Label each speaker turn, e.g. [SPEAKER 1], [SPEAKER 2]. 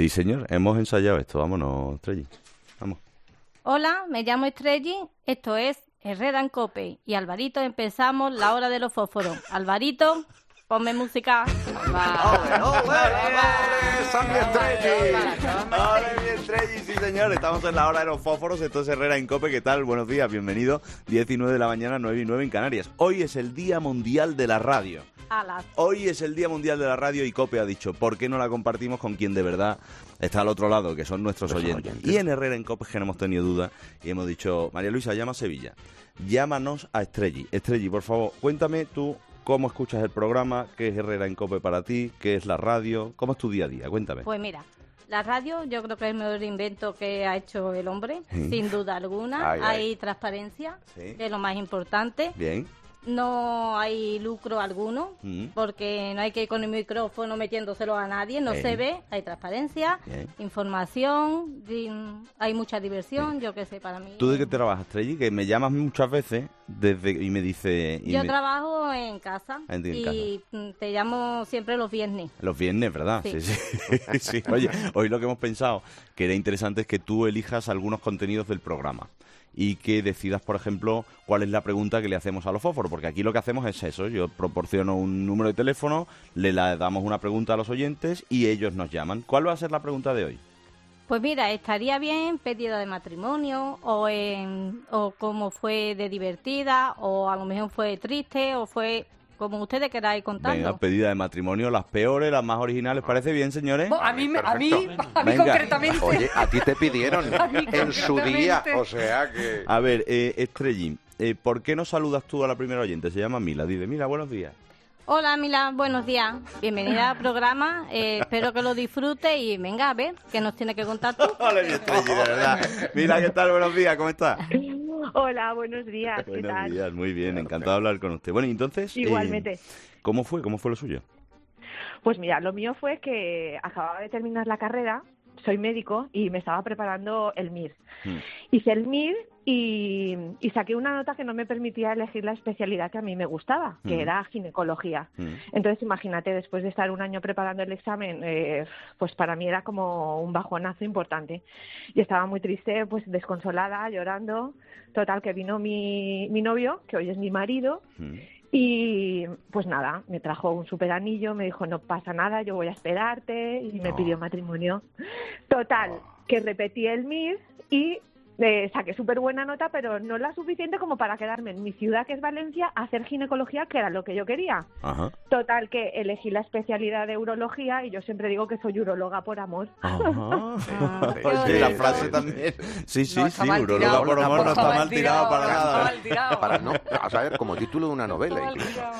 [SPEAKER 1] Sí, señor, hemos ensayado esto. Vámonos, Estrelli. Vamos.
[SPEAKER 2] Hola, me llamo Estrelli, esto es Herrera en Cope. Y Alvarito, empezamos la hora de los fósforos. Alvarito, ponme música.
[SPEAKER 1] ¡Sammy Estrelli! Sí, señor, estamos en la hora de los fósforos. Esto es Herrera en Cope. ¿Qué tal? Buenos días, bienvenido. 19 de la mañana, 9:09 en Canarias. Hoy es el Día Mundial de la Radio. Hoy es el Día Mundial de la Radio y Cope ha dicho, ¿por qué no la compartimos con quien de verdad está al otro lado, que son nuestros oyentes? Y en Herrera en Cope que no hemos tenido dudas y hemos dicho, María Luisa, llama a Sevilla, llámanos a Estrelli. Estrelli, por favor, cuéntame tú cómo escuchas el programa, qué es Herrera en Cope para ti, qué es la radio, cómo es tu día a día, cuéntame.
[SPEAKER 2] Pues mira, la radio yo creo que es el mejor invento que ha hecho el hombre, sin duda alguna. Hay transparencia, que es lo más importante.
[SPEAKER 1] Bien.
[SPEAKER 2] No hay lucro alguno, porque no hay que ir con el micrófono metiéndoselo a nadie, no se ve, hay transparencia, información, hay mucha diversión, yo qué sé, para mí.
[SPEAKER 1] ¿Tú de qué trabajas, Estrelli? Que me llamas muchas veces y me dice...
[SPEAKER 2] Yo trabajo en casa y te llamo siempre los viernes.
[SPEAKER 1] Los viernes, ¿verdad? Sí. Sí. Oye, hoy lo que hemos pensado que era interesante es que tú elijas algunos contenidos del programa y que decidas, por ejemplo, cuál es la pregunta que le hacemos a los fósforos, porque aquí lo que hacemos es eso, yo proporciono un número de teléfono, le damos una pregunta a los oyentes y ellos nos llaman. ¿Cuál va a ser la pregunta de hoy?
[SPEAKER 2] Pues mira, estaría bien pedida de matrimonio o cómo fue de divertida o a lo mejor fue triste o fue... como ustedes queráis contarlo.
[SPEAKER 1] Venga, pedida de matrimonio, las peores, las más originales. ¿Parece bien, señores?
[SPEAKER 3] A mí concretamente.
[SPEAKER 4] Oye, a ti te pidieron en su día, o sea que...
[SPEAKER 1] A ver, Estrellín, ¿por qué no saludas tú a la primera oyente? Se llama Mila. Dile, Mila, buenos días.
[SPEAKER 2] Hola, Mila, buenos días. Bienvenida al programa. Espero que lo disfrutes y venga, a ver, ¿qué nos tiene que contar tú?
[SPEAKER 1] Hola, mi Estrellín, de verdad. Mila, ¿qué tal? Buenos días, ¿cómo estás?
[SPEAKER 5] Hola, buenos días. ¿Qué tal?
[SPEAKER 1] Buenos días, muy bien, encantado de hablar con usted. Bueno, y entonces...
[SPEAKER 5] Igualmente.
[SPEAKER 1] ¿Cómo fue lo suyo?
[SPEAKER 5] Pues mira, lo mío fue que acababa de terminar la carrera, soy médico y me estaba preparando el MIR. Hice el MIR y saqué una nota que no me permitía elegir la especialidad que a mí me gustaba, que era ginecología. Entonces, imagínate, después de estar un año preparando el examen, pues para mí era como un bajonazo importante. Y estaba muy triste, pues desconsolada, llorando. Total, que vino mi novio, que hoy es mi marido, y pues nada, me trajo un super anillo, me dijo, no pasa nada, yo voy a esperarte, y me pidió matrimonio. Total, que repetí el MIR y saqué súper buena nota, pero no la suficiente como para quedarme en mi ciudad, que es Valencia, a hacer ginecología, que era lo que yo quería.
[SPEAKER 1] Ajá.
[SPEAKER 5] Total, que elegí la especialidad de urología y yo siempre digo que soy uróloga por amor.
[SPEAKER 1] Oye, la frase también. Sí, uróloga por amor no está mal tirado para nada.
[SPEAKER 4] No, a saber, como título de una novela incluso.